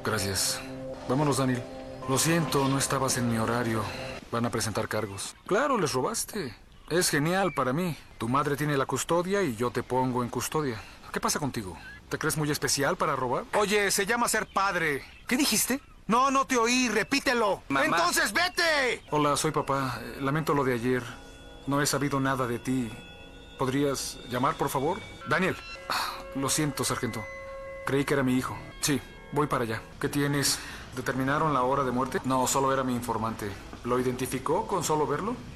Gracias. Vámonos, Daniel. Lo siento, no estabas en mi horario. Van a presentar cargos. Claro, les robaste. Es genial para mí. Tu madre tiene la custodia y yo te pongo en custodia. ¿Qué pasa contigo? ¿Te crees muy especial para robar? Oye, se llama ser padre. ¿Qué dijiste? No, no te oí, repítelo. Mamá. ¡Entonces vete! Hola, soy papá. Lamento lo de ayer. No he sabido nada de ti. ¿Podrías llamar, por favor? Daniel. Lo siento, sargento. Creí que era mi hijo. Sí, voy para allá. ¿Qué tienes? ¿Determinaron la hora de muerte? No, solo era mi informante. ¿Lo identificó con solo verlo?